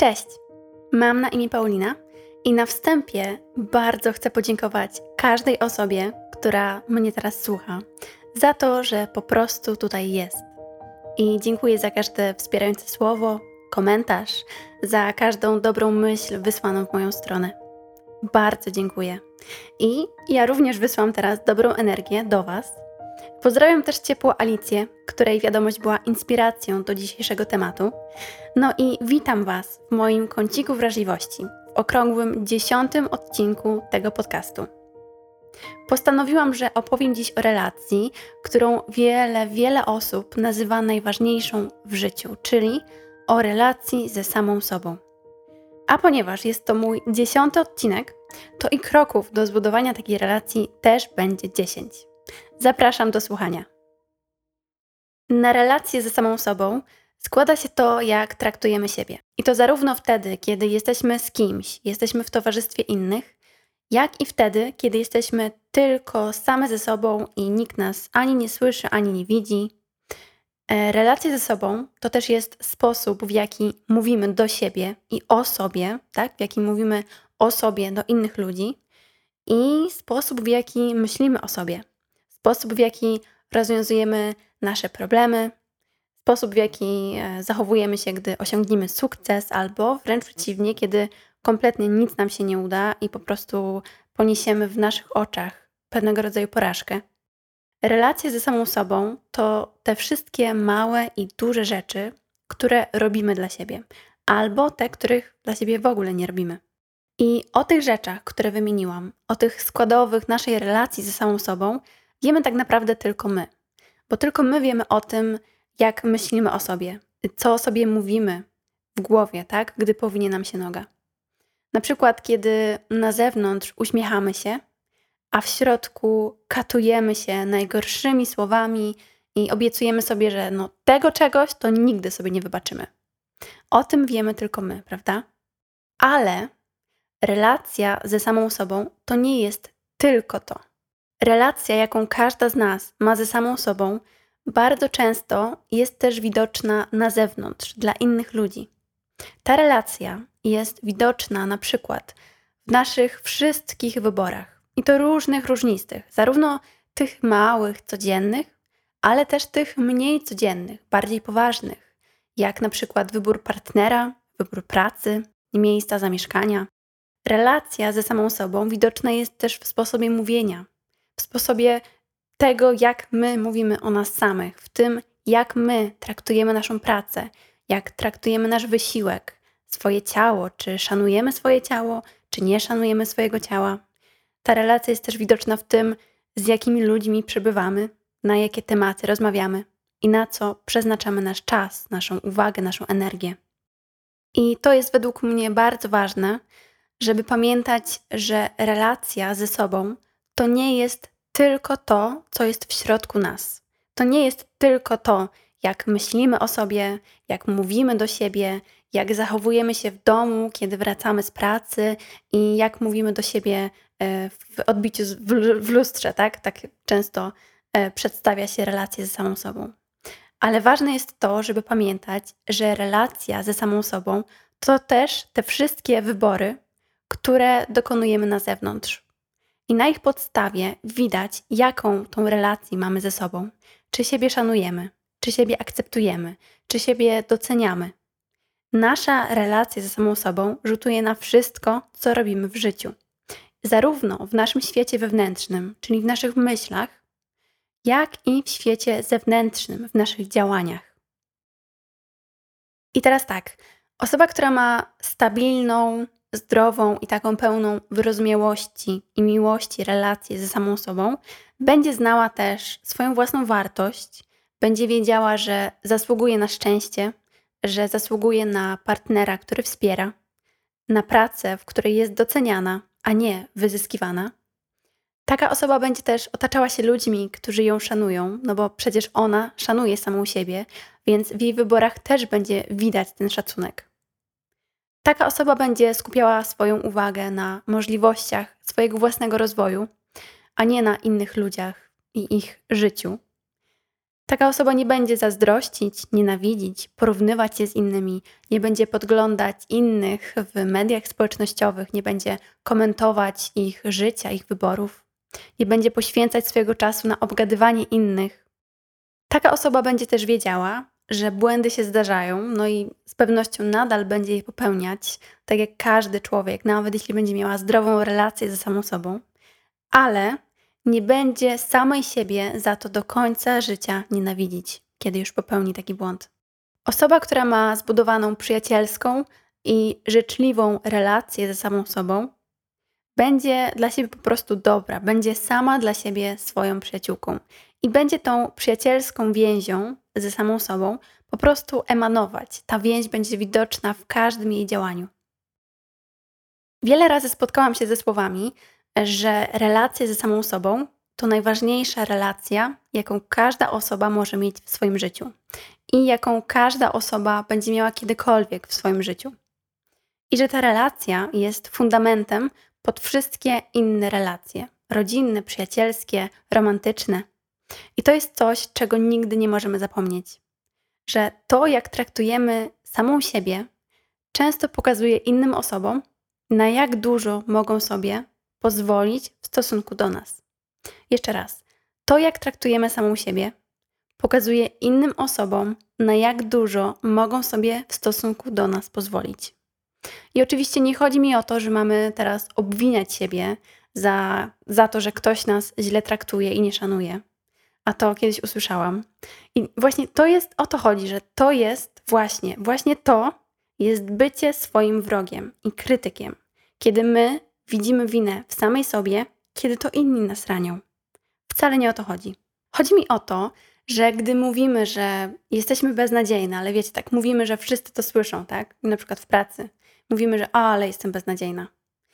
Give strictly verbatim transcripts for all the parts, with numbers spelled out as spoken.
Cześć, mam na imię Paulina i na wstępie bardzo chcę podziękować każdej osobie, która mnie teraz słucha, za to, że po prostu tutaj jest. I dziękuję za każde wspierające słowo, komentarz, za każdą dobrą myśl wysłaną w moją stronę. Bardzo dziękuję. I ja również wysłam teraz dobrą energię do Was. Pozdrawiam też ciepło Alicję, której wiadomość była inspiracją do dzisiejszego tematu. No i witam Was w moim kąciku wrażliwości, w okrągłym dziesiątym odcinku tego podcastu. Postanowiłam, że opowiem dziś o relacji, którą wiele, wiele osób nazywa najważniejszą w życiu, czyli o relacji ze samą sobą. A ponieważ jest to mój dziesiąty odcinek, to i kroków do zbudowania takiej relacji też będzie dziesięć. Zapraszam do słuchania. Na relację ze samą sobą składa się to, jak traktujemy siebie. I to zarówno wtedy, kiedy jesteśmy z kimś, jesteśmy w towarzystwie innych, jak i wtedy, kiedy jesteśmy tylko same ze sobą i nikt nas ani nie słyszy, ani nie widzi. E, Relacje ze sobą to też jest sposób, w jaki mówimy do siebie i o sobie, tak? W jaki mówimy o sobie do innych ludzi i sposób, w jaki myślimy o sobie. Sposób, w jaki rozwiązujemy nasze problemy, sposób, w jaki e, zachowujemy się, gdy osiągniemy sukces, albo wręcz przeciwnie, kiedy kompletnie nic nam się nie uda i po prostu poniesiemy w naszych oczach pewnego rodzaju porażkę. Relacje ze samą sobą to te wszystkie małe i duże rzeczy, które robimy dla siebie, albo te, których dla siebie w ogóle nie robimy. I o tych rzeczach, które wymieniłam, o tych składowych naszej relacji ze samą sobą, wiemy tak naprawdę tylko my. Bo tylko my wiemy o tym, jak myślimy o sobie, co o sobie mówimy w głowie, tak, gdy powinie nam się noga. Na przykład, kiedy na zewnątrz uśmiechamy się, a w środku katujemy się najgorszymi słowami i obiecujemy sobie, że no tego czegoś to nigdy sobie nie wybaczymy. O tym wiemy tylko my, prawda? Ale relacja ze samą sobą to nie jest tylko to. Relacja, jaką każda z nas ma ze samą sobą, bardzo często jest też widoczna na zewnątrz, dla innych ludzi. Ta relacja jest widoczna na przykład w naszych wszystkich wyborach. I to różnych, różnistych. Zarówno tych małych, codziennych, ale też tych mniej codziennych, bardziej poważnych. Jak na przykład wybór partnera, wybór pracy, miejsca zamieszkania. Relacja ze samą sobą widoczna jest też w sposobie mówienia, w sposobie tego, jak my mówimy o nas samych, w tym, jak my traktujemy naszą pracę, jak traktujemy nasz wysiłek, swoje ciało, czy szanujemy swoje ciało, czy nie szanujemy swojego ciała. Ta relacja jest też widoczna w tym, z jakimi ludźmi przebywamy, na jakie tematy rozmawiamy i na co przeznaczamy nasz czas, naszą uwagę, naszą energię. I to jest według mnie bardzo ważne, żeby pamiętać, że relacja ze sobą to nie jest tylko to, co jest w środku nas. To nie jest tylko to, jak myślimy o sobie, jak mówimy do siebie, jak zachowujemy się w domu, kiedy wracamy z pracy i jak mówimy do siebie e, w odbiciu z- w l- w lustrze, tak? Tak często e, przedstawia się relacje ze samą sobą. Ale ważne jest to, żeby pamiętać, że relacja ze samą sobą to też te wszystkie wybory, które dokonujemy na zewnątrz. I na ich podstawie widać, jaką tą relację mamy ze sobą. Czy siebie szanujemy, czy siebie akceptujemy, czy siebie doceniamy. Nasza relacja ze samą sobą rzutuje na wszystko, co robimy w życiu. Zarówno w naszym świecie wewnętrznym, czyli w naszych myślach, jak i w świecie zewnętrznym, w naszych działaniach. I teraz tak, osoba, która ma stabilną, zdrową i taką pełną wyrozumiałości i miłości relację ze samą sobą, będzie znała też swoją własną wartość, będzie wiedziała, że zasługuje na szczęście, że zasługuje na partnera, który wspiera, na pracę, w której jest doceniana, a nie wyzyskiwana. Taka osoba będzie też otaczała się ludźmi, którzy ją szanują, no bo przecież ona szanuje samą siebie, więc w jej wyborach też będzie widać ten szacunek. Taka osoba będzie skupiała swoją uwagę na możliwościach swojego własnego rozwoju, a nie na innych ludziach i ich życiu. Taka osoba nie będzie zazdrościć, nienawidzić, porównywać się z innymi, nie będzie podglądać innych w mediach społecznościowych, nie będzie komentować ich życia, ich wyborów, nie będzie poświęcać swojego czasu na obgadywanie innych. Taka osoba będzie też wiedziała, że błędy się zdarzają, no i z pewnością nadal będzie je popełniać, tak jak każdy człowiek, nawet jeśli będzie miała zdrową relację ze samą sobą, ale nie będzie samej siebie za to do końca życia nienawidzić, kiedy już popełni taki błąd. Osoba, która ma zbudowaną przyjacielską i życzliwą relację ze samą sobą, będzie dla siebie po prostu dobra, będzie sama dla siebie swoją przyjaciółką i będzie tą przyjacielską więzią ze samą sobą po prostu emanować. Ta więź będzie widoczna w każdym jej działaniu. Wiele razy spotkałam się ze słowami, że relacje ze samą sobą to najważniejsza relacja, jaką każda osoba może mieć w swoim życiu i jaką każda osoba będzie miała kiedykolwiek w swoim życiu. I że ta relacja jest fundamentem pod wszystkie inne relacje rodzinne, przyjacielskie, romantyczne. I to jest coś, czego nigdy nie możemy zapomnieć. Że to, jak traktujemy samą siebie, często pokazuje innym osobom, na jak dużo mogą sobie pozwolić w stosunku do nas. Jeszcze raz. To, jak traktujemy samą siebie, pokazuje innym osobom, na jak dużo mogą sobie w stosunku do nas pozwolić. I oczywiście nie chodzi mi o to, że mamy teraz obwiniać siebie za, za to, że ktoś nas źle traktuje i nie szanuje. A to kiedyś usłyszałam. I właśnie to jest, o to chodzi, że to jest właśnie, właśnie to jest bycie swoim wrogiem i krytykiem. Kiedy my widzimy winę w samej sobie, kiedy to inni nas ranią. Wcale nie o to chodzi. Chodzi mi o to, że gdy mówimy, że jesteśmy beznadziejne, ale wiecie, tak mówimy, że wszyscy to słyszą, tak? Na przykład w pracy. Mówimy, że a, ale jestem beznadziejna.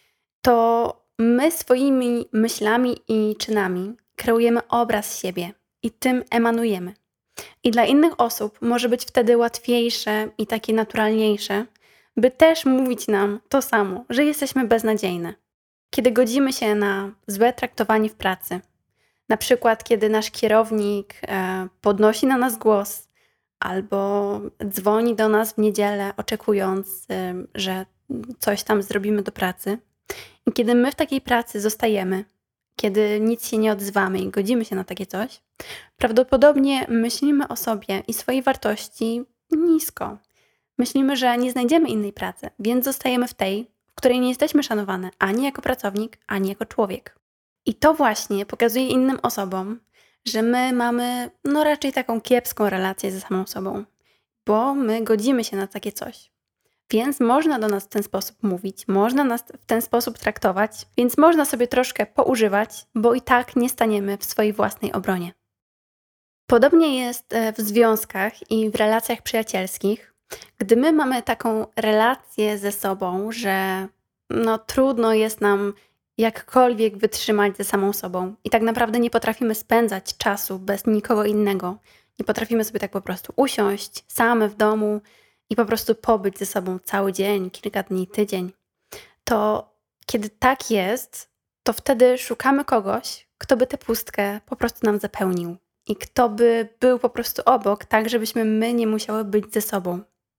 To my swoimi myślami i czynami kreujemy obraz siebie i tym emanujemy. I dla innych osób może być wtedy łatwiejsze i takie naturalniejsze, by też mówić nam to samo, że jesteśmy beznadziejne. Kiedy godzimy się na złe traktowanie w pracy, na przykład kiedy nasz kierownik e, podnosi na nas głos albo dzwoni do nas w niedzielę, oczekując, e, że coś tam zrobimy do pracy. I kiedy my w takiej pracy zostajemy, kiedy nic się nie odzywamy i godzimy się na takie coś, prawdopodobnie myślimy o sobie i swojej wartości nisko. Myślimy, że nie znajdziemy innej pracy, więc zostajemy w tej, w której nie jesteśmy szanowane ani jako pracownik, ani jako człowiek. I to właśnie pokazuje innym osobom, że my mamy no raczej taką kiepską relację ze samą sobą, bo my godzimy się na takie coś. Więc można do nas w ten sposób mówić, można nas w ten sposób traktować, więc można sobie troszkę poużywać, bo i tak nie staniemy w swojej własnej obronie. Podobnie jest w związkach i w relacjach przyjacielskich, gdy my mamy taką relację ze sobą, że no trudno jest nam jakkolwiek wytrzymać ze samą sobą i tak naprawdę nie potrafimy spędzać czasu bez nikogo innego. Nie potrafimy sobie tak po prostu usiąść same w domu i po prostu pobyć ze sobą cały dzień, kilka dni, tydzień. To kiedy tak jest, to wtedy szukamy kogoś, kto by tę pustkę po prostu nam zapełnił i kto by był po prostu obok, tak żebyśmy my nie musiały być ze sobą.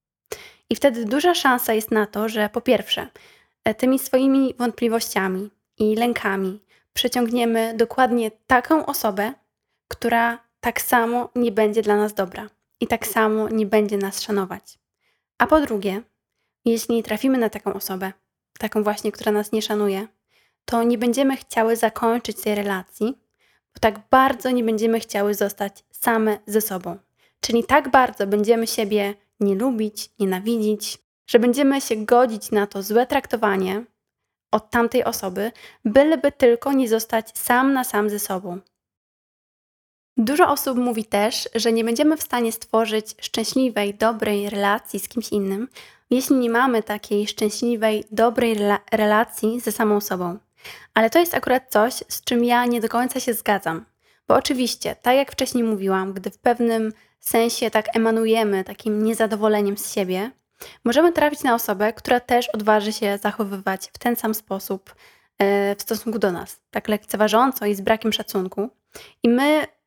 I wtedy duża szansa jest na to, że po pierwsze, tymi swoimi wątpliwościami i lękami przyciągniemy dokładnie taką osobę, która tak samo nie będzie dla nas dobra i tak samo nie będzie nas szanować. A po drugie, jeśli trafimy na taką osobę, taką właśnie, która nas nie szanuje, to nie będziemy chciały zakończyć tej relacji, bo tak bardzo nie będziemy chciały zostać same ze sobą. Czyli tak bardzo będziemy siebie nie lubić, nienawidzić, że będziemy się godzić na to złe traktowanie od tamtej osoby, byleby tylko nie zostać sam na sam ze sobą. Dużo osób mówi też, że nie będziemy w stanie stworzyć szczęśliwej, dobrej relacji z kimś innym, jeśli nie mamy takiej szczęśliwej, dobrej rela- relacji ze samą sobą. Ale to jest akurat coś, z czym ja nie do końca się zgadzam. Bo oczywiście, tak jak wcześniej mówiłam, gdy w pewnym sensie tak emanujemy takim niezadowoleniem z siebie, możemy trafić na osobę, która też odważy się zachowywać w ten sam sposób e, w stosunku do nas, tak lekceważąco i z brakiem szacunku. I my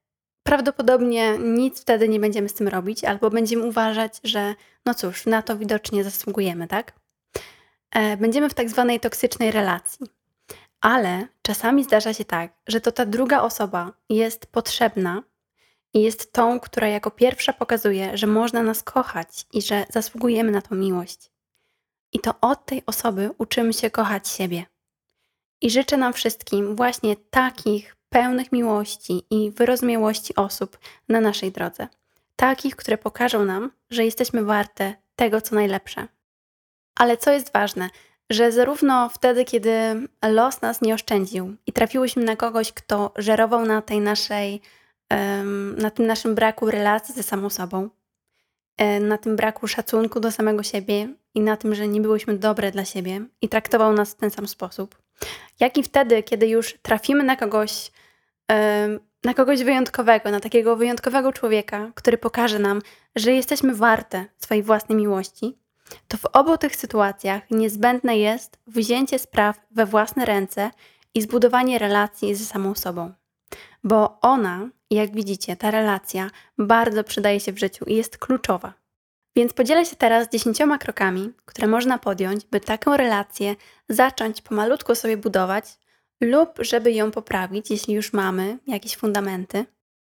prawdopodobnie nic wtedy nie będziemy z tym robić, albo będziemy uważać, że no cóż, na to widocznie zasługujemy, tak? E, Będziemy w tak zwanej toksycznej relacji. Ale czasami zdarza się tak, że to ta druga osoba jest potrzebna i jest tą, która jako pierwsza pokazuje, że można nas kochać i że zasługujemy na tą miłość. I to od tej osoby uczymy się kochać siebie. I życzę nam wszystkim właśnie takich pełnych miłości i wyrozumiałości osób na naszej drodze. Takich, które pokażą nam, że jesteśmy warte tego, co najlepsze. Ale co jest ważne, że zarówno wtedy, kiedy los nas nie oszczędził i trafiłyśmy na kogoś, kto żerował na tej naszej, em, na tym naszym braku relacji ze samą sobą, e, na tym braku szacunku do samego siebie i na tym, że nie byłyśmy dobre dla siebie i traktował nas w ten sam sposób, jak i wtedy, kiedy już trafimy na kogoś, em, na kogoś wyjątkowego, na takiego wyjątkowego człowieka, który pokaże nam, że jesteśmy warte swojej własnej miłości, to w obu tych sytuacjach niezbędne jest wzięcie spraw we własne ręce i zbudowanie relacji ze samą sobą. Bo ona, jak widzicie, ta relacja bardzo przydaje się w życiu i jest kluczowa. Więc podzielę się teraz dziesięcioma krokami, które można podjąć, by taką relację zacząć pomalutku sobie budować lub żeby ją poprawić, jeśli już mamy jakieś fundamenty.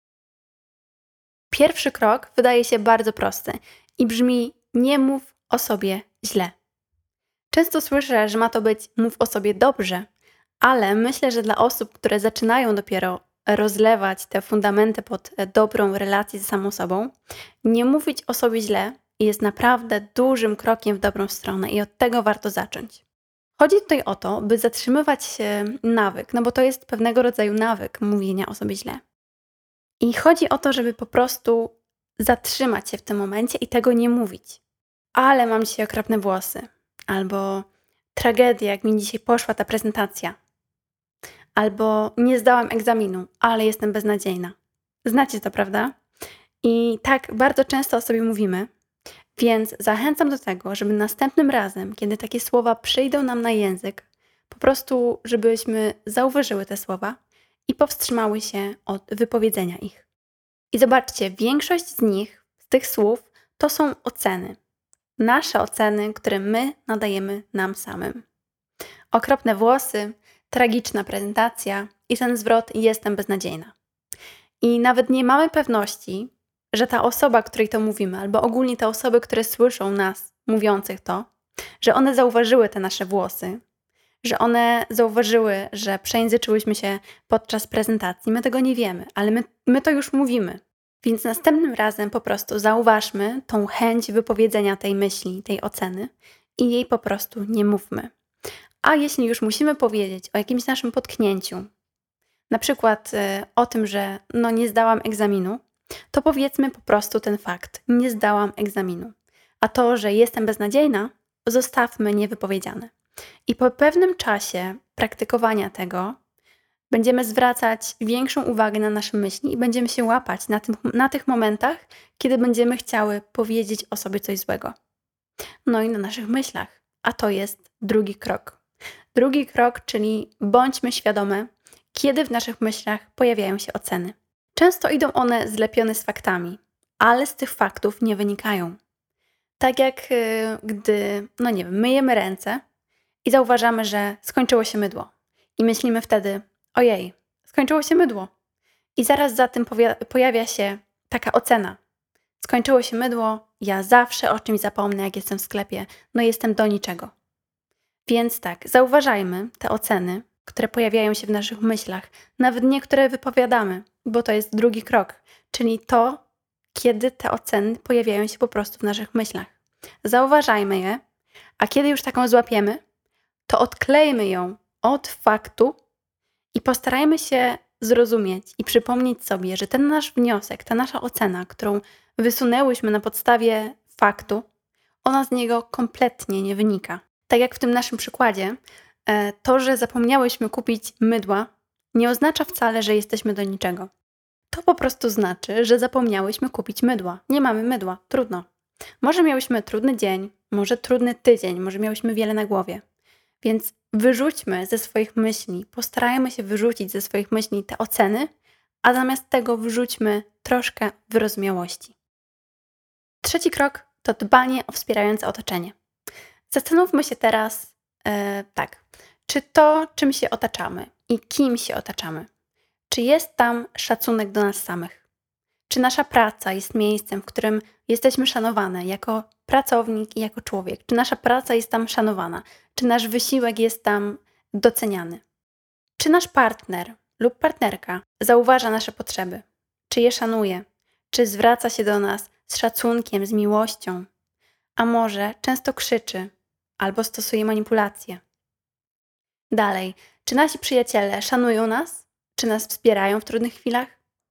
Pierwszy krok wydaje się bardzo prosty i brzmi: nie mów o sobie źle. Często słyszę, że ma to być mów o sobie dobrze, ale myślę, że dla osób, które zaczynają dopiero rozlewać te fundamenty pod e, dobrą relację ze samą sobą, nie mówić o sobie źle jest naprawdę dużym krokiem w dobrą stronę i od tego warto zacząć. Chodzi tutaj o to, by zatrzymywać się nawyk, no bo to jest pewnego rodzaju nawyk mówienia o sobie źle. I chodzi o to, żeby po prostu zatrzymać się w tym momencie i tego nie mówić. Ale mam dzisiaj okropne włosy. Albo tragedia, jak mi dzisiaj poszła ta prezentacja. Albo nie zdałam egzaminu, ale jestem beznadziejna. Znacie to, prawda? I tak bardzo często o sobie mówimy, więc zachęcam do tego, żeby następnym razem, kiedy takie słowa przyjdą nam na język, po prostu żebyśmy zauważyły te słowa i powstrzymały się od wypowiedzenia ich. I zobaczcie, większość z nich, z tych słów, to są oceny. Nasze oceny, które my nadajemy nam samym. Okropne włosy, tragiczna prezentacja i ten zwrot jestem beznadziejna. I nawet nie mamy pewności, że ta osoba, której to mówimy, albo ogólnie te osoby, które słyszą nas mówiących to, że one zauważyły te nasze włosy, że one zauważyły, że przejęzyczyłyśmy się podczas prezentacji. My tego nie wiemy, ale my, my to już mówimy. Więc następnym razem po prostu zauważmy tą chęć wypowiedzenia tej myśli, tej oceny i jej po prostu nie mówmy. A jeśli już musimy powiedzieć o jakimś naszym potknięciu, na przykład y, o tym, że no nie zdałam egzaminu, to powiedzmy po prostu ten fakt. Nie zdałam egzaminu. A to, że jestem beznadziejna, zostawmy niewypowiedziane. I po pewnym czasie praktykowania tego będziemy zwracać większą uwagę na nasze myśli i będziemy się łapać na, tym, na tych momentach, kiedy będziemy chciały powiedzieć o sobie coś złego. No i na naszych myślach. A to jest drugi krok. Drugi krok, czyli bądźmy świadome, kiedy w naszych myślach pojawiają się oceny. Często idą one zlepione z faktami, ale z tych faktów nie wynikają. Tak jak y, gdy, no nie wiem, myjemy ręce i zauważamy, że skończyło się mydło. I myślimy wtedy: ojej, skończyło się mydło. I zaraz za tym powia- pojawia się taka ocena. Skończyło się mydło, ja zawsze o czymś zapomnę, jak jestem w sklepie, no jestem do niczego. Więc tak, zauważajmy te oceny, które pojawiają się w naszych myślach, nawet niektóre wypowiadamy, bo to jest drugi krok, czyli to, kiedy te oceny pojawiają się po prostu w naszych myślach. Zauważajmy je, a kiedy już taką złapiemy, to odklejmy ją od faktu i postarajmy się zrozumieć i przypomnieć sobie, że ten nasz wniosek, ta nasza ocena, którą wysunęłyśmy na podstawie faktu, ona z niego kompletnie nie wynika. Tak jak w tym naszym przykładzie, e, to, że zapomniałyśmy kupić mydła, nie oznacza wcale, że jesteśmy do niczego. To po prostu znaczy, że zapomniałyśmy kupić mydła. Nie mamy mydła, trudno. Może miałyśmy trudny dzień, może trudny tydzień, może miałyśmy wiele na głowie. Więc wyrzućmy ze swoich myśli, postarajmy się wyrzucić ze swoich myśli te oceny, a zamiast tego wrzućmy troszkę wyrozumiałości. Trzeci krok to dbanie o wspierające otoczenie. Zastanówmy się teraz, e, tak, czy to, czym się otaczamy i kim się otaczamy, czy jest tam szacunek do nas samych? Czy nasza praca jest miejscem, w którym jesteśmy szanowane jako pracownik i jako człowiek? Czy nasza praca jest tam szanowana? Czy nasz wysiłek jest tam doceniany? Czy nasz partner lub partnerka zauważa nasze potrzeby? Czy je szanuje? Czy zwraca się do nas z szacunkiem, z miłością? A może często krzyczy albo stosuje manipulacje? Dalej, czy nasi przyjaciele szanują nas? Czy nas wspierają w trudnych chwilach?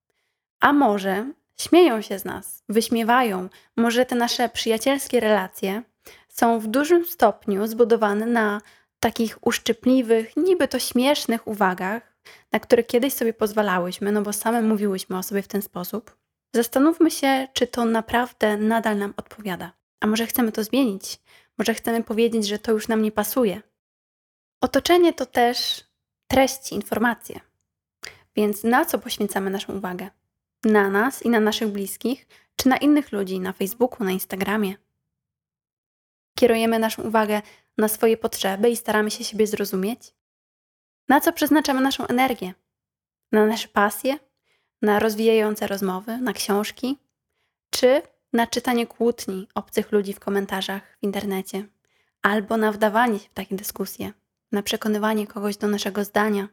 A może śmieją się z nas, wyśmiewają? Może te nasze przyjacielskie relacje są w dużym stopniu zbudowane na takich uszczypliwych, niby to śmiesznych uwagach, na które kiedyś sobie pozwalałyśmy, no bo same mówiłyśmy o sobie w ten sposób. Zastanówmy się, czy to naprawdę nadal nam odpowiada. A może chcemy to zmienić? Może chcemy powiedzieć, że to już nam nie pasuje? Otoczenie to też treści, informacje. Więc na co poświęcamy naszą uwagę? Na nas i na naszych bliskich, czy na innych ludzi, na Facebooku, na Instagramie? Kierujemy naszą uwagę na swoje potrzeby i staramy się siebie zrozumieć? Na co przeznaczamy naszą energię? Na nasze pasje? Na rozwijające rozmowy? Na książki? Czy na czytanie kłótni obcych ludzi w komentarzach w internecie? Albo na wdawanie się w takie dyskusje? Na przekonywanie kogoś do naszego zdania?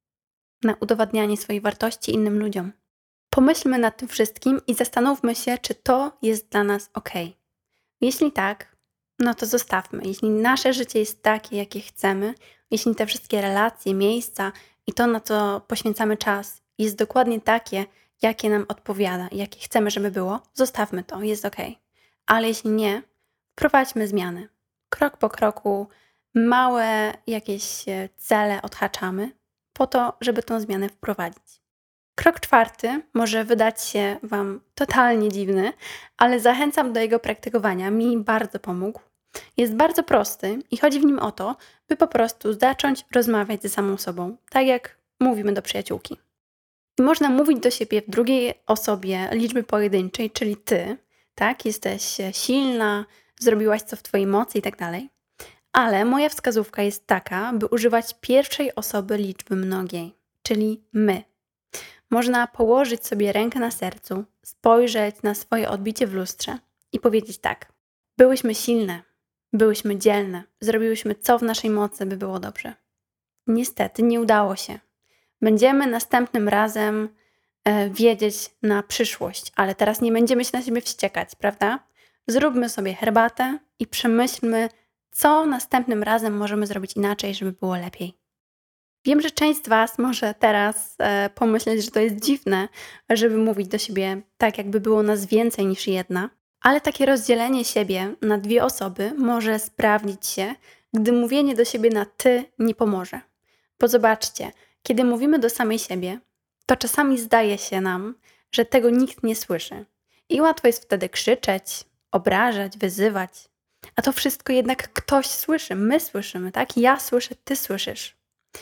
Na udowadnianie swojej wartości innym ludziom? Pomyślmy nad tym wszystkim i zastanówmy się, czy to jest dla nas ok. Jeśli tak, no to zostawmy. Jeśli nasze życie jest takie, jakie chcemy, jeśli te wszystkie relacje, miejsca i to, na co poświęcamy czas, jest dokładnie takie, jakie nam odpowiada i jakie chcemy, żeby było, zostawmy to, jest ok. Ale jeśli nie, wprowadźmy zmiany. Krok po kroku, małe jakieś cele odhaczamy po to, żeby tą zmianę wprowadzić. Krok czwarty może wydać się Wam totalnie dziwny, ale zachęcam do jego praktykowania. Mi bardzo pomógł. Jest bardzo prosty i chodzi w nim o to, by po prostu zacząć rozmawiać ze samą sobą, tak jak mówimy do przyjaciółki. I można mówić do siebie w drugiej osobie liczby pojedynczej, czyli Ty, tak? Jesteś silna, zrobiłaś co w Twojej mocy i tak dalej. Ale moja wskazówka jest taka, by używać pierwszej osoby liczby mnogiej, czyli my. Można położyć sobie rękę na sercu, spojrzeć na swoje odbicie w lustrze i powiedzieć tak. Byłyśmy silne, byłyśmy dzielne, zrobiłyśmy co w naszej mocy, by było dobrze. Niestety nie udało się. Będziemy następnym razem e, wiedzieć na przyszłość, ale teraz nie będziemy się na siebie wściekać, prawda? Zróbmy sobie herbatę i przemyślmy, co następnym razem możemy zrobić inaczej, żeby było lepiej. Wiem, że część z Was może teraz e, pomyśleć, że to jest dziwne, żeby mówić do siebie tak, jakby było nas więcej niż jedna, ale takie rozdzielenie siebie na dwie osoby może sprawdzić się, gdy mówienie do siebie na ty nie pomoże. Bo zobaczcie, kiedy mówimy do samej siebie, to czasami zdaje się nam, że tego nikt nie słyszy. I łatwo jest wtedy krzyczeć, obrażać, wyzywać. A to wszystko jednak ktoś słyszy, my słyszymy, tak? Ja słyszę, ty słyszysz.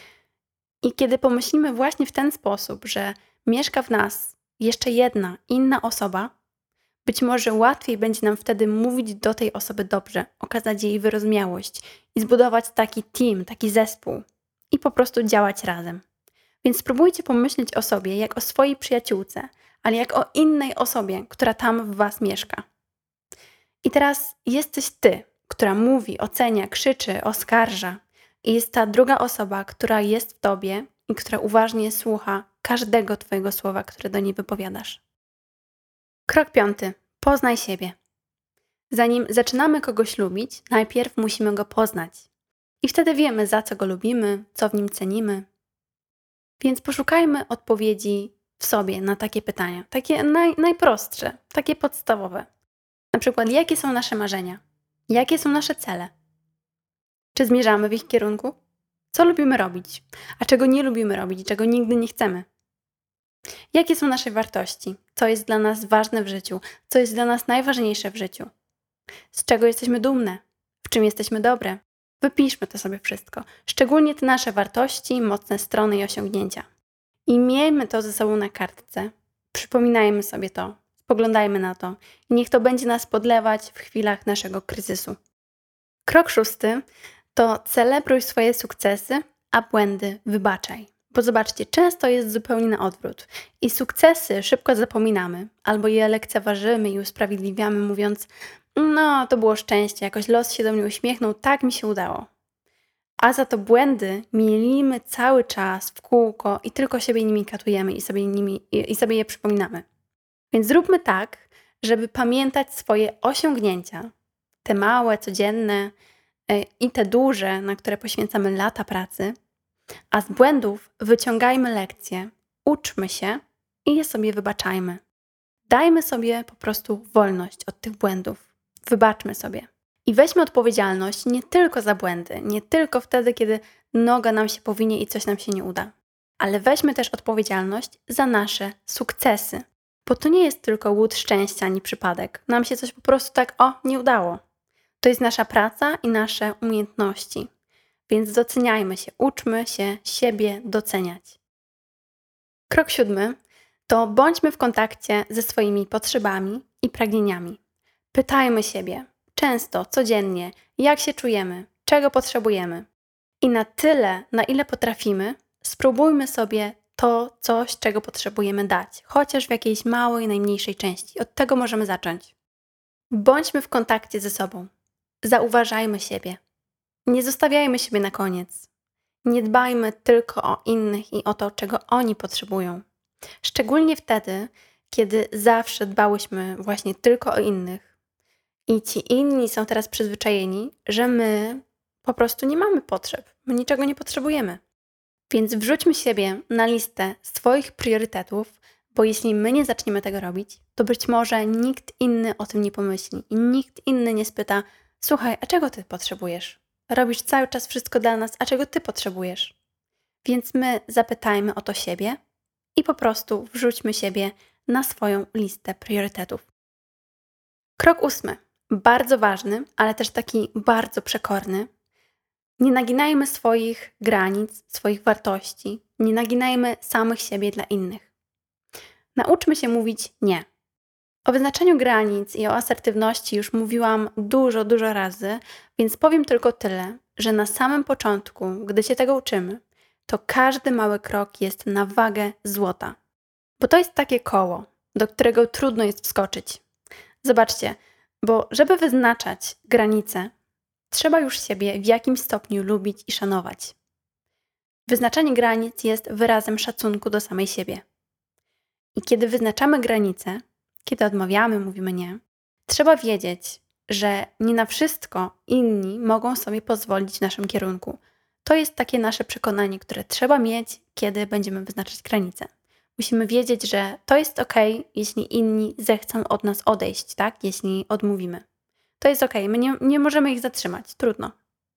I kiedy pomyślimy właśnie w ten sposób, że mieszka w nas jeszcze jedna, inna osoba, być może łatwiej będzie nam wtedy mówić do tej osoby dobrze, okazać jej wyrozumiałość i zbudować taki team, taki zespół i po prostu działać razem. Więc spróbujcie pomyśleć o sobie jak o swojej przyjaciółce, ale jak o innej osobie, która tam w Was mieszka. I teraz jesteś Ty, która mówi, ocenia, krzyczy, oskarża. I jest ta druga osoba, która jest w Tobie i która uważnie słucha każdego Twojego słowa, które do niej wypowiadasz. Krok piąty. Poznaj siebie. Zanim zaczynamy kogoś lubić, najpierw musimy go poznać. I wtedy wiemy, za co go lubimy, co w nim cenimy. Więc poszukajmy odpowiedzi w sobie na takie pytania. Takie naj, najprostsze, takie podstawowe. Na przykład, jakie są nasze marzenia? Jakie są nasze cele? Czy zmierzamy w ich kierunku? Co lubimy robić? A czego nie lubimy robić i czego nigdy nie chcemy? Jakie są nasze wartości? Co jest dla nas ważne w życiu? Co jest dla nas najważniejsze w życiu? Z czego jesteśmy dumne? W czym jesteśmy dobre? Wypiszmy to sobie wszystko. Szczególnie te nasze wartości, mocne strony i osiągnięcia. I miejmy to ze sobą na kartce. Przypominajmy sobie to, spoglądajmy na to. I niech to będzie nas podlewać w chwilach naszego kryzysu. Krok szósty to celebruj swoje sukcesy, a błędy wybaczaj. Bo zobaczcie, często jest zupełnie na odwrót. I sukcesy szybko zapominamy, albo je lekceważymy i usprawiedliwiamy, mówiąc: no, to było szczęście, jakoś los się do mnie uśmiechnął, tak mi się udało. A za to błędy mielimy cały czas w kółko i tylko siebie nimi katujemy i sobie, nimi, i i sobie je przypominamy. Więc zróbmy tak, żeby pamiętać swoje osiągnięcia, te małe, codzienne y, i te duże, na które poświęcamy lata pracy, a z błędów wyciągajmy lekcje, uczmy się i je sobie wybaczajmy. Dajmy sobie po prostu wolność od tych błędów. Wybaczmy sobie. I weźmy odpowiedzialność nie tylko za błędy, nie tylko wtedy, kiedy noga nam się powinie i coś nam się nie uda, ale weźmy też odpowiedzialność za nasze sukcesy. Bo to nie jest tylko łód szczęścia ani przypadek. Nam się coś po prostu tak, o, nie udało. To jest nasza praca i nasze umiejętności. Więc doceniajmy się, uczmy się siebie doceniać. Krok siódmy to bądźmy w kontakcie ze swoimi potrzebami i pragnieniami. Pytajmy siebie często, codziennie, jak się czujemy, czego potrzebujemy. I na tyle, na ile potrafimy, spróbujmy sobie to coś, czego potrzebujemy dać, chociaż w jakiejś małej, najmniejszej części. Od tego możemy zacząć. Bądźmy w kontakcie ze sobą. Zauważajmy siebie. Nie zostawiajmy siebie na koniec. Nie dbajmy tylko o innych i o to, czego oni potrzebują. Szczególnie wtedy, kiedy zawsze dbałyśmy właśnie tylko o innych. I ci inni są teraz przyzwyczajeni, że my po prostu nie mamy potrzeb. My niczego nie potrzebujemy. Więc wrzućmy siebie na listę swoich priorytetów, bo jeśli my nie zaczniemy tego robić, to być może nikt inny o tym nie pomyśli i nikt inny nie spyta: słuchaj, a czego ty potrzebujesz? Robisz cały czas wszystko dla nas, a czego ty potrzebujesz? Więc my zapytajmy o to siebie i po prostu wrzućmy siebie na swoją listę priorytetów. Krok ósmy. Bardzo ważny, ale też taki bardzo przekorny. Nie naginajmy swoich granic, swoich wartości. Nie naginajmy samych siebie dla innych. Nauczmy się mówić nie. O wyznaczaniu granic i o asertywności już mówiłam dużo, dużo razy, więc powiem tylko tyle, że na samym początku, gdy się tego uczymy, to każdy mały krok jest na wagę złota. Bo to jest takie koło, do którego trudno jest wskoczyć. Zobaczcie, bo żeby wyznaczać granice, trzeba już siebie w jakimś stopniu lubić i szanować. Wyznaczanie granic jest wyrazem szacunku do samej siebie. I kiedy wyznaczamy granice, kiedy odmawiamy, mówimy nie, trzeba wiedzieć, że nie na wszystko inni mogą sobie pozwolić w naszym kierunku. To jest takie nasze przekonanie, które trzeba mieć, kiedy będziemy wyznaczać granice. Musimy wiedzieć, że to jest okej, jeśli inni zechcą od nas odejść, tak? Jeśli odmówimy. To jest okej, my nie, nie możemy ich zatrzymać, trudno.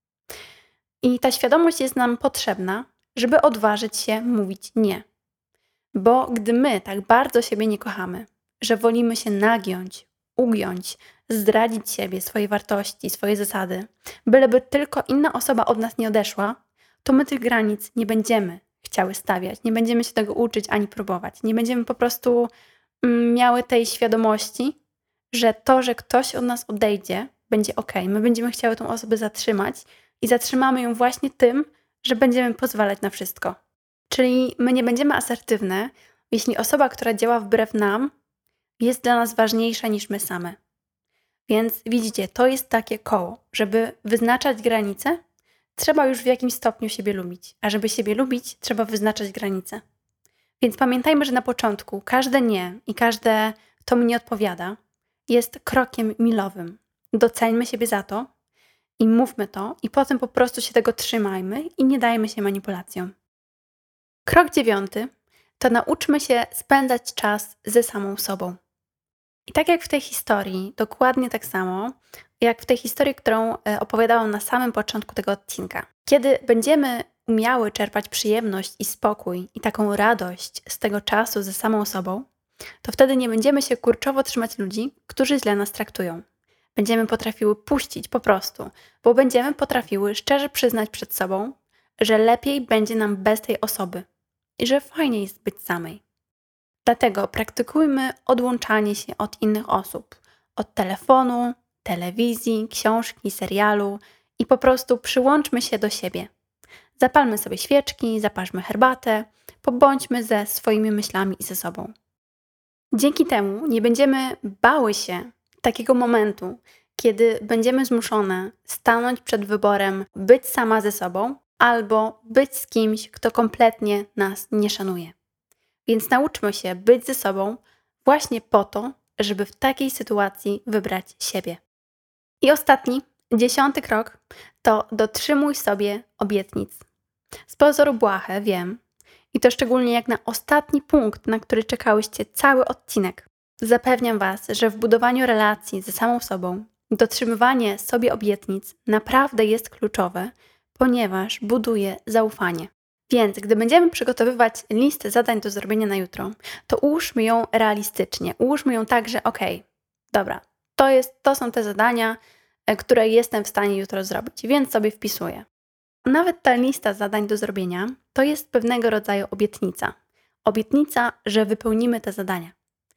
I ta świadomość jest nam potrzebna, żeby odważyć się mówić nie. Bo gdy my tak bardzo siebie nie kochamy, że wolimy się nagiąć, ugiąć, zdradzić siebie, swoje wartości, swoje zasady, byleby tylko inna osoba od nas nie odeszła, to my tych granic nie będziemy chciały stawiać, nie będziemy się tego uczyć ani próbować. Nie będziemy po prostu mm, miały tej świadomości, że to, że ktoś od nas odejdzie, będzie okej. My będziemy chciały tą osobę zatrzymać i zatrzymamy ją właśnie tym, że będziemy pozwalać na wszystko. Czyli my nie będziemy asertywne, jeśli osoba, która działa wbrew nam, jest dla nas ważniejsza niż my same. Więc widzicie, to jest takie koło. Żeby wyznaczać granice, trzeba już w jakimś stopniu siebie lubić. A żeby siebie lubić, trzeba wyznaczać granice. Więc pamiętajmy, że na początku każde nie i każde to mi nie odpowiada jest krokiem milowym. Doceńmy siebie za to i mówmy to i potem po prostu się tego trzymajmy i nie dajmy się manipulacjom. Krok dziewiąty to nauczmy się spędzać czas ze samą sobą. I tak jak w tej historii, dokładnie tak samo, jak w tej historii, którą opowiadałam na samym początku tego odcinka. Kiedy będziemy umiały czerpać przyjemność i spokój i taką radość z tego czasu ze samą sobą, to wtedy nie będziemy się kurczowo trzymać ludzi, którzy źle nas traktują. Będziemy potrafiły puścić po prostu, bo będziemy potrafiły szczerze przyznać przed sobą, że lepiej będzie nam bez tej osoby. i że fajnie jest być samej. Dlatego praktykujmy odłączanie się od innych osób, od telefonu, telewizji, książki, serialu i po prostu przyłączmy się do siebie. Zapalmy sobie świeczki, zaparzmy herbatę, pobądźmy ze swoimi myślami i ze sobą. Dzięki temu nie będziemy bały się takiego momentu, kiedy będziemy zmuszone stanąć przed wyborem być sama ze sobą albo być z kimś, kto kompletnie nas nie szanuje. Więc nauczmy się być ze sobą właśnie po to, żeby w takiej sytuacji wybrać siebie. I ostatni, dziesiąty krok to dotrzymuj sobie obietnic. Z pozoru błahe, wiem. I to szczególnie jak na ostatni punkt, na który czekałyście cały odcinek. Zapewniam Was, że w budowaniu relacji ze samą sobą dotrzymywanie sobie obietnic naprawdę jest kluczowe, ponieważ buduje zaufanie. Więc gdy będziemy przygotowywać listę zadań do zrobienia na jutro, to ułóżmy ją realistycznie. Ułóżmy ją tak, że okej, okay, dobra, to, jest, to są te zadania, które jestem w stanie jutro zrobić, więc sobie wpisuję. Nawet ta lista zadań do zrobienia to jest pewnego rodzaju obietnica. Obietnica, że wypełnimy te zadania.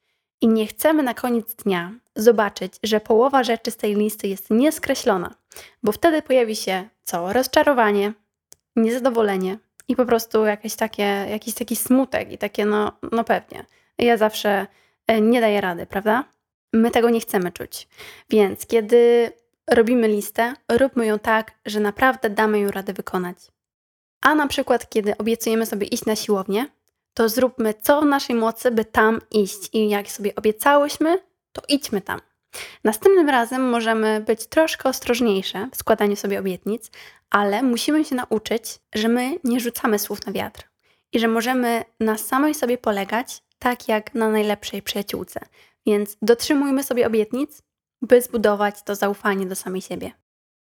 I nie chcemy na koniec dnia zobaczyć, że połowa rzeczy z tej listy jest nieskreślona, bo wtedy pojawi się co? Rozczarowanie, niezadowolenie i po prostu jakieś takie, jakiś taki smutek i takie no, no pewnie, ja zawsze nie daję rady, prawda? My tego nie chcemy czuć. Więc kiedy robimy listę, róbmy ją tak, że naprawdę damy ją radę wykonać. A na przykład, kiedy obiecujemy sobie iść na siłownię, to zróbmy co w naszej mocy, by tam iść. I jak sobie obiecałyśmy, to idźmy tam. Następnym razem możemy być troszkę ostrożniejsze w składaniu sobie obietnic, ale musimy się nauczyć, że my nie rzucamy słów na wiatr i że możemy na samej sobie polegać, tak jak na najlepszej przyjaciółce. Więc dotrzymujmy sobie obietnic, by zbudować to zaufanie do samej siebie.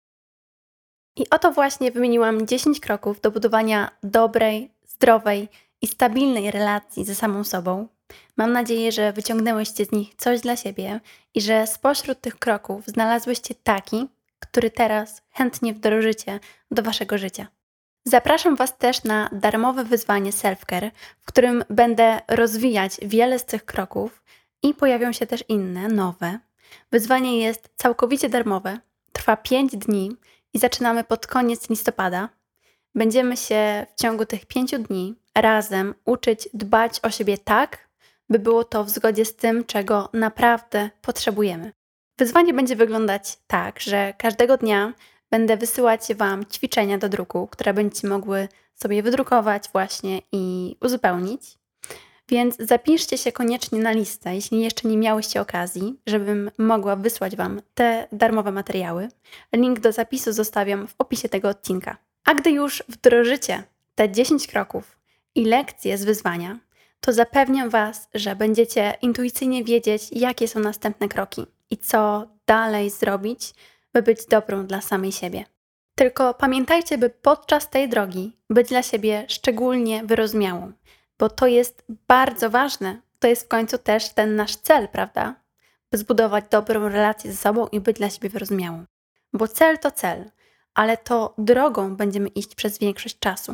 I oto właśnie wymieniłam dziesięć kroków do budowania dobrej, zdrowej i stabilnej relacji ze samą sobą. Mam nadzieję, że wyciągnęłyście z nich coś dla siebie i że spośród tych kroków znalazłyście taki, który teraz chętnie wdrożycie do waszego życia. Zapraszam Was też na darmowe wyzwanie Self-Care, w którym będę rozwijać wiele z tych kroków i pojawią się też inne, nowe. Wyzwanie jest całkowicie darmowe, trwa pięć dni i zaczynamy pod koniec listopada. Będziemy się w ciągu tych pięciu dni razem uczyć dbać o siebie tak, by było to w zgodzie z tym, czego naprawdę potrzebujemy. Wyzwanie będzie wyglądać tak, że każdego dnia będę wysyłać Wam ćwiczenia do druku, które będziecie mogły sobie wydrukować właśnie i uzupełnić. Więc zapiszcie się koniecznie na listę, jeśli jeszcze nie miałyście okazji, żebym mogła wysłać Wam te darmowe materiały. Link do zapisu zostawiam w opisie tego odcinka. A gdy już wdrożycie te dziesięć kroków i lekcje z wyzwania, to zapewniam Was, że będziecie intuicyjnie wiedzieć, jakie są następne kroki i co dalej zrobić, by być dobrą dla samej siebie. Tylko pamiętajcie, by podczas tej drogi być dla siebie szczególnie wyrozumiałą, bo to jest bardzo ważne. To jest w końcu też ten nasz cel, prawda? By zbudować dobrą relację ze sobą i być dla siebie wyrozumiałą. Bo cel to cel, ale to drogą będziemy iść przez większość czasu.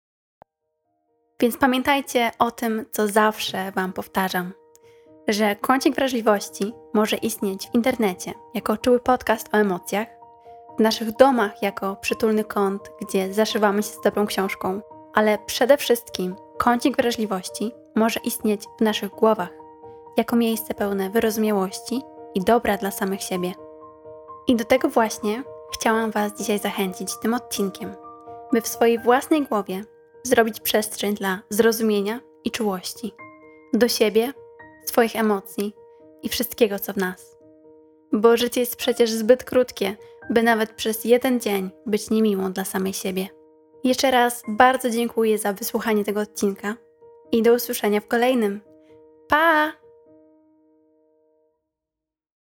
Więc pamiętajcie o tym, co zawsze Wam powtarzam, że Kącik Wrażliwości może istnieć w internecie jako czuły podcast o emocjach, w naszych domach jako przytulny kąt, gdzie zaszywamy się z dobrą książką, ale przede wszystkim Kącik Wrażliwości może istnieć w naszych głowach jako miejsce pełne wyrozumiałości i dobra dla samych siebie. I do tego właśnie chciałam Was dzisiaj zachęcić tym odcinkiem, by w swojej własnej głowie zrobić przestrzeń dla zrozumienia i czułości do siebie, swoich emocji i wszystkiego, co w nas. Bo życie jest przecież zbyt krótkie, by nawet przez jeden dzień być niemiłą dla samej siebie. Jeszcze raz bardzo dziękuję za wysłuchanie tego odcinka i do usłyszenia w kolejnym. Pa!